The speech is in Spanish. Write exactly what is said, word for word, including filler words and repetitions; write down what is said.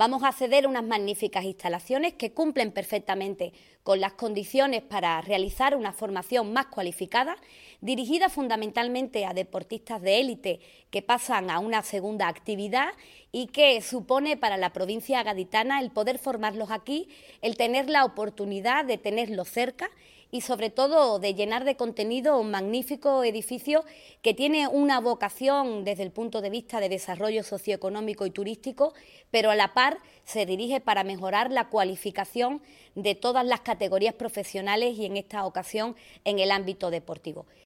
Vamos a acceder a unas magníficas instalaciones que cumplen perfectamente con las condiciones para realizar una formación más cualificada, dirigida fundamentalmente a deportistas de élite que pasan a una segunda actividad y que supone para la provincia gaditana el poder formarlos aquí, el tener la oportunidad de tenerlos cerca y sobre todo de llenar de contenido un magnífico edificio que tiene una vocación desde el punto de vista de desarrollo socioeconómico y turístico, pero a la par se dirige para mejorar la cualificación de todas las categorías profesionales y en esta ocasión en el ámbito deportivo.